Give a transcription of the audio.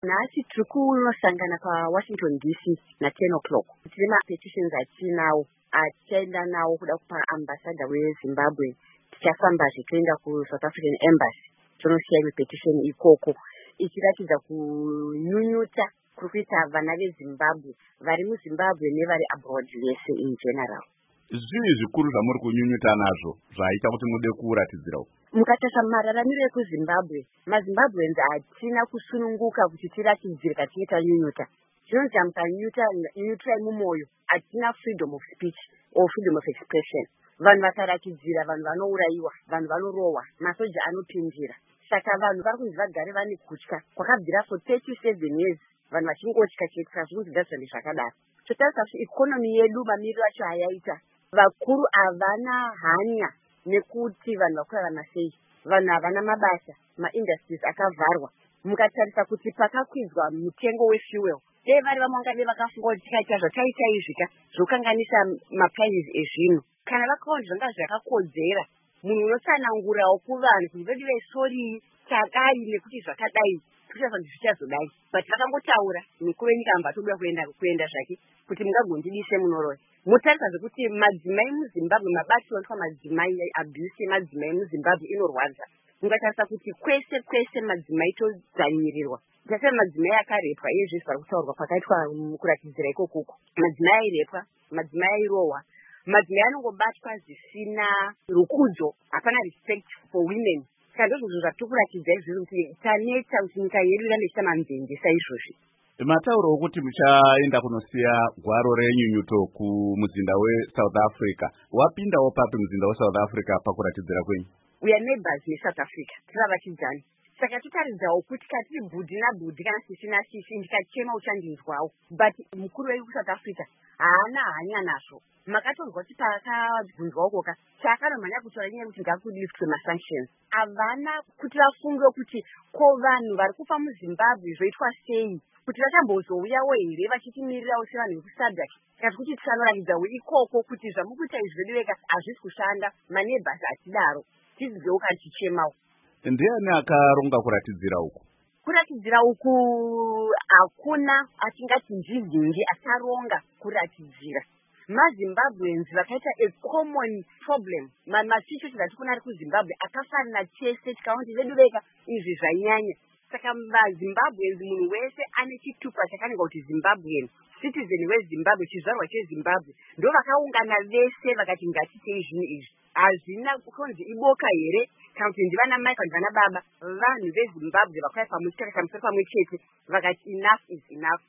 Nhasi tiri kunosangana paWashington DC na10 o'clock. Tine mapetitions atinawo achaenda nawo kuda kupa ambassador weZimbabwe. Tichafambazve toenda kuSouth African Embassy tonosiya petition ikoko ichiratidza kunyunyuta kuri kuita vana veZimbabwe vari muZimbabwe nevari abroad vese in general. Zvii zvikuru zvamuri kunyunyuta nazvo zvaita kuti mude kuratidzira uku? Mukatarisa mararamiro ekuZimbabwe, maZimbabweans hatina kusununguka kuti tiratidzire katinge tanyunyuta. Zvinonzi mukanyunyutai mumwoyo, hatina freedom of speech or freedom of expression. Vanhu vakaratidzira, vanhu vanourayiwa, vanhu vanorohwa, masoja anopinjira. Saka vanhu vari kunzi vagare vane kutya kwakabvira for 37 years. Vanhu vachingotya chete zvazvinonzi zvazvandi zvakadaro. Totarisa kuti ikonomi yedu mamiriro acho hayaita. Vakuru havana hanya nekuti vanhu vakurarama sei. Vanhu havana mabasa, maindustries akavharwa. Mukatarisa kuti pakakwidzwa mutengo wefuel, dei vari vamwe vangadei vakafunga kuti tikaita zvataitaizvika zvokanganisa maprices ezvinhu. Kana vakaona zvanga zvakakodzera, munhu unotsanangurawo kuvanhu kuti vedu vesori takai nekuti zvakadai kuchafa kuti zvichazodai. But vakangotaura mukuru wenyika amba tobuda kuenda zvake kuti mungagondidise munoroyi. Mutarisa zvekuti madzimai muZimbabwe, mabati wanoitwa madzimai, abuse yemadzimai muZimbabwe inorwadza. Mukatarisa kuti kwese madzimai todzanyirirwa. Tasema madzimai akarepwa izvi vari kutaurwa pakaitwa kuratidzira ikoko. Madzimai airepwa, madzimai airohwa, madzimai anongobatwa zvisina rukudzo, hapana respect for women. Saka ndozvo zvatiri kuratidza izvozvo kuti taneta kuti nyika yedu iramesa manzende saizvozvi. Matauro okuti muchaenda kunosiya gwaro renyunyuto kumuzinda weSouth Africa. Wapindawo papi muzinda weSouth Africa pakuratidzira kwenyu? We are neighbors neSouth Africa. Tiravachidzani. Saka totaridzawo kuti katiri bhudhi nabhudhi kana sisi nasisi ndikachema uchandinzwawo. But mukuru wedu kuSouth Africa haana hanya nazvo. Makatonzwa kuti pakabvunzwa ukoka chakanomhanya kutaura nyaya yekuti ngakudifutwe masanctions. Havana kuti vafunge kuti ko vanhu vari kufa muZimbabwe zvoitwa sei, kuti vachambozouyawo here vachitimirirawo sevanhu vekusadc. Saka kuti tisanoratidzawo ikoko kuti zvamukuita izvi zvedu hazvisi kushanda, maneighbors hatidaro, tizivewo kana tichemawo. Ndiani akaronga kuratidzira uku? Kuratidzira uku hakuna atingati ndizindi akaronga kuratidzira. MaZimbabweans vakaita a common problem. Masituation atikuna ari kuZimbabwe akafanana chese tikaona kuti vedu vega izvi zvanyanya. Saka vaZimbabweans munhu wese ane chitupa chakananga kuti Zimbabwean, citizen weZimbabwe, chizvarwa cheZimbabwe, ndo vakaungana vese vakati ngatitei zvinhu izvi. Hazvina kunzi iboka here kana kuti ndivana mai kana vana baba, vanhu veZimbabwe vakauya pamusoro pamwe chete vakati enough is enough.